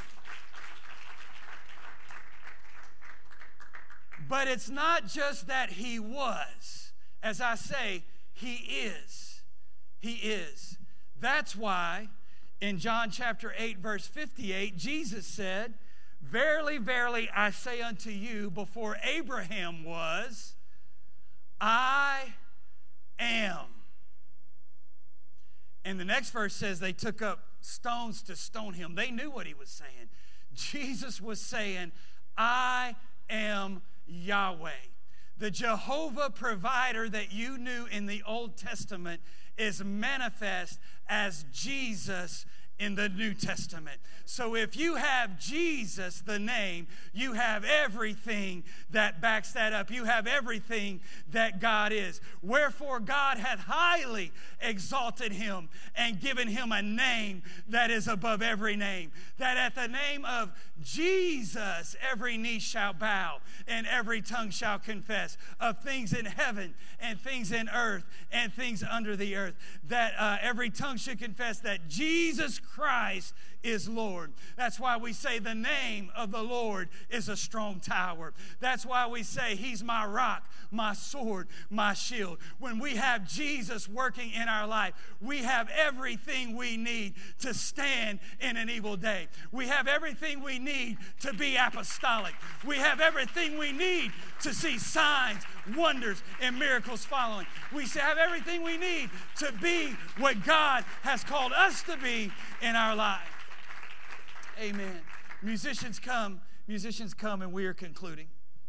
But it's not just that he was. As I say, he is. He is. That's why in John chapter eight, verse fifty-eight, Jesus said, verily, verily, I say unto you, before Abraham was, I am. And the next verse says they took up stones to stone him. They knew what he was saying. Jesus was saying, I am Yahweh. The Jehovah provider that you knew in the Old Testament is manifest as Jesus in the New Testament. So if you have Jesus, the name, you have everything that backs that up. You have everything that God is. Wherefore God hath highly exalted him and given him a name that is above every name, that at the name of Jesus every knee shall bow and every tongue shall confess, of things in heaven and things in earth and things under the earth, that uh, every tongue should confess that Jesus Christ is Lord. That's why we say the name of the Lord is a strong tower. That's why we say he's my rock, my sword, my shield. When we have Jesus working in our life, we have everything we need to stand in an evil day. We have everything we need to be apostolic. We have everything we need to see signs, wonders, and miracles following. We have everything we need to be what God has called us to be in our life. Amen. Musicians come, musicians come, and we are concluding.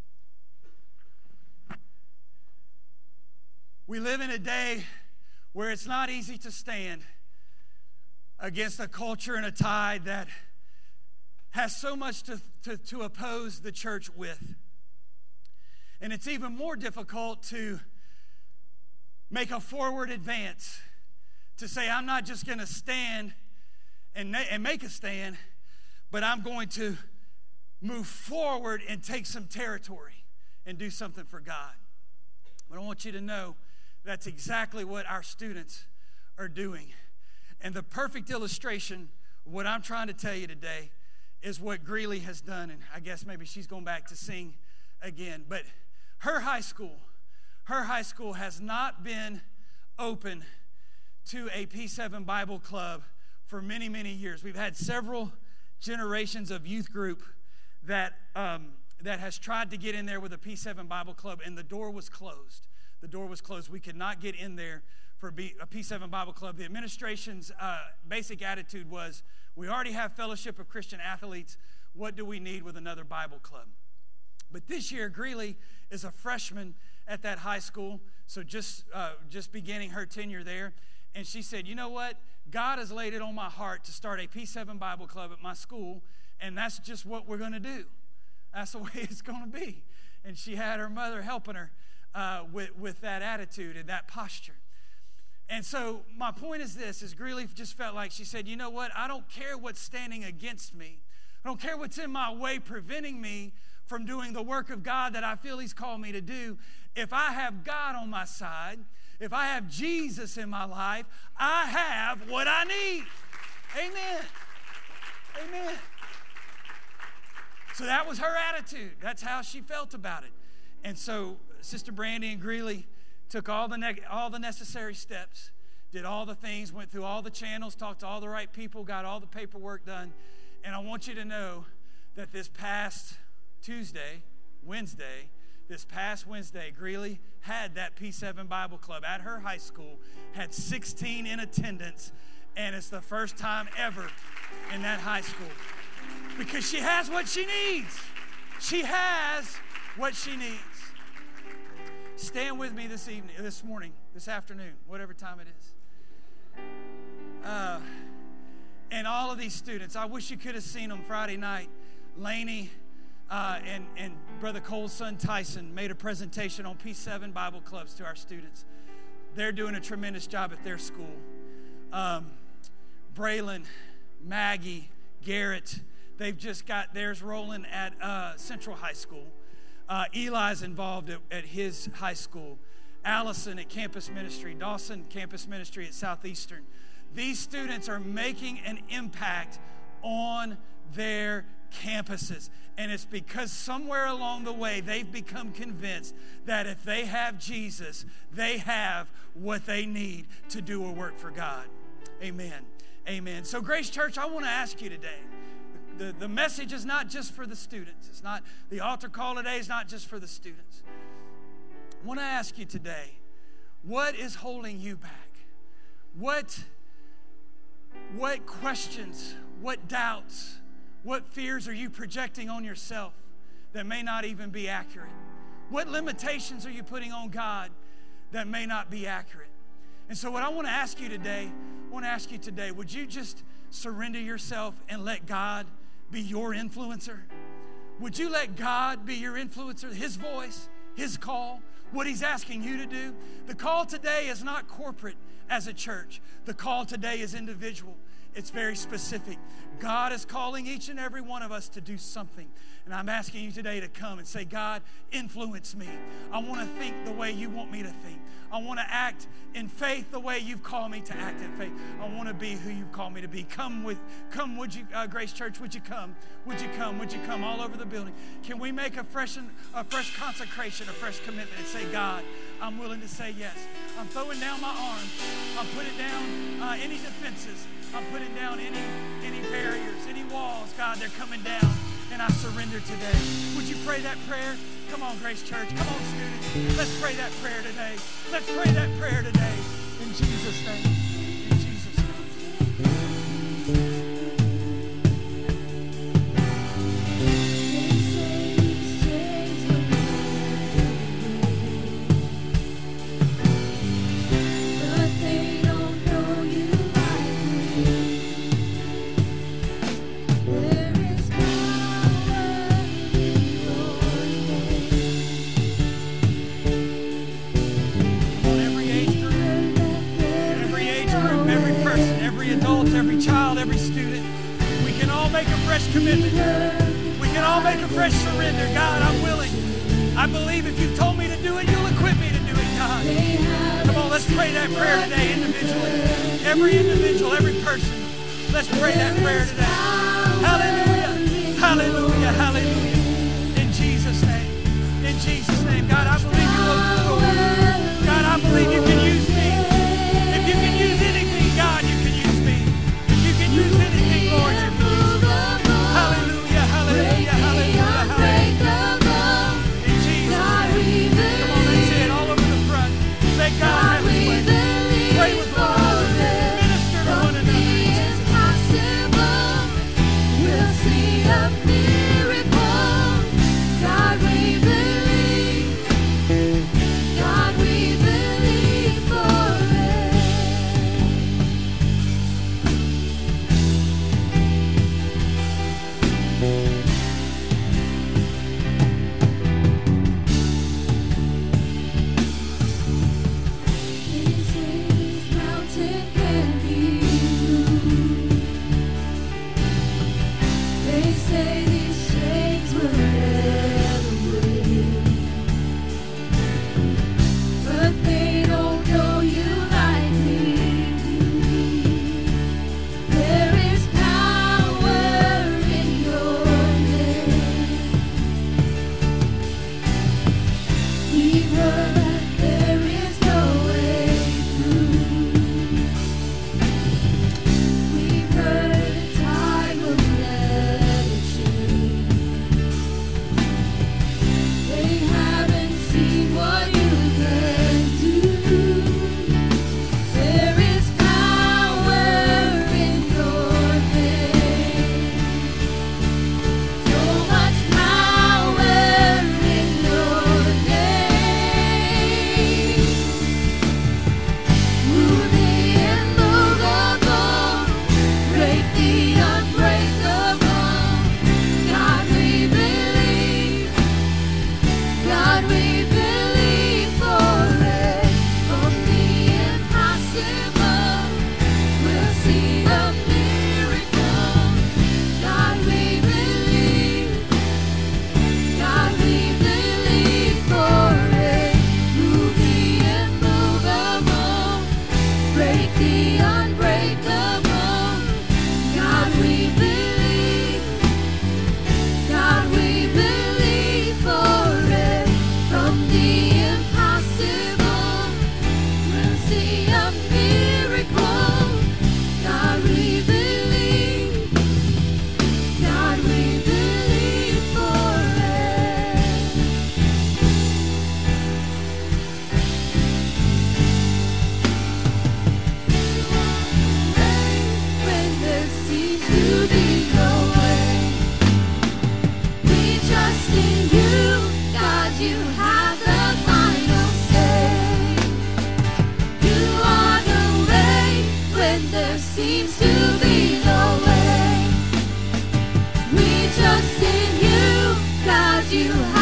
We live in a day where it's not easy to stand against a culture and a tide that has so much to, to, to oppose the church with. And it's even more difficult to make a forward advance, to say, I'm not just going to stand and, and make a stand, but I'm going to move forward and take some territory and do something for God. But I want you to know that's exactly what our students are doing. And the perfect illustration of what I'm trying to tell you today is what Greeley has done. And I guess maybe she's going back to sing again. But her high school, her high school has not been open to a P seven Bible club for many, many years. We've had several generations of youth group that um, that has tried to get in there with a P seven Bible club, and the door was closed. The door was closed. We could not get in there for a P seven Bible club. The administration's uh, basic attitude was, we already have Fellowship of Christian Athletes. What do we need with another Bible club? But this year, Greeley is a freshman at that high school, so just uh, just beginning her tenure there. And she said, you know what? God has laid it on my heart to start a P seven Bible club at my school, and that's just what we're going to do. That's the way it's going to be. And she had her mother helping her uh, with, with that attitude and that posture. And so my point is this, is Greeley just felt like, she said, you know what? I don't care what's standing against me. I don't care what's in my way preventing me from doing the work of God that I feel he's called me to do. If I have God on my side, if I have Jesus in my life, I have what I need. Amen. Amen. So that was her attitude. That's how she felt about it. And so Sister Brandy and Greeley took all the neg- all the necessary steps, did all the things, went through all the channels, talked to all the right people, got all the paperwork done. And I want you to know that this past Tuesday, Wednesday, this past Wednesday, Greeley had that P seven Bible Club at her high school, had sixteen in attendance, and it's the first time ever in that high school. Because she has what she needs. She has what she needs. Stand with me this evening, this morning, this afternoon, whatever time it is. Uh, and all of these students, I wish you could have seen them Friday night. Laney uh, and, and Brother Cole's son Tyson made a presentation on P seven Bible clubs to our students. They're doing a tremendous job at their school. Um, Braylon, Maggie, Garrett, they've just got theirs rolling at uh, Central High School. Uh, Eli's involved at, at his high school. Allison at Campus Ministry. Dawson Campus Ministry at Southeastern. These students are making an impact on their campuses. And it's because somewhere along the way they've become convinced that if they have Jesus, they have what they need to do a work for God. Amen. Amen. So Grace Church, I want to ask you today, The, the message is not just for the students. It's not, the altar call today is not just for the students. I want to ask you today, what is holding you back? What, what questions, what doubts, what fears are you projecting on yourself that may not even be accurate? What limitations are you putting on God that may not be accurate? And so what I want to ask you today, I want to ask you today, would you just surrender yourself and let God be your influencer? Would you let God be your influencer, His voice, His call, what He's asking you to do? The call today is not corporate as a church. The call today is individual. It's very specific. God is calling each and every one of us to do something. And I'm asking you today to come and say, God, influence me. I want to think the way you want me to think. I want to act in faith the way you've called me to act in faith. I want to be who you've called me to be. Come with, come, would you, uh, Grace Church, would you come? Would you come? Would you come all over the building? Can we make a fresh, a fresh consecration, a fresh commitment and say, God, I'm willing to say yes. I'm throwing down my arms. I'm putting down uh, any defenses. I'm putting down any, any barriers, any walls. God, they're coming down, and I surrender today. Would you pray that prayer? Come on, Grace Church. Come on, students. Let's pray that prayer today. Let's pray that prayer today. In Jesus' name. In Jesus' name. Every child, every student, we can all make a fresh commitment. We can all make a fresh surrender. God, I'm willing. I believe if you told me to do it, you'll equip me to do it, God. Come on, let's pray that prayer today individually. Every individual, every person. Let's pray that prayer today. Hallelujah. Hallelujah. Hallelujah. In Jesus' name. In Jesus' name. God, I believe you open the door. God, I believe you can use me. If you can use anything, God, you can use me. Use anything, Lord, you can. Hallelujah, hallelujah, hallelujah, hallelujah. In Jesus' name. Come on, let's say it all over the front. Let God have His way. Pray with one another. Minister to one another. In Jesus' name. We'll see a miracle. you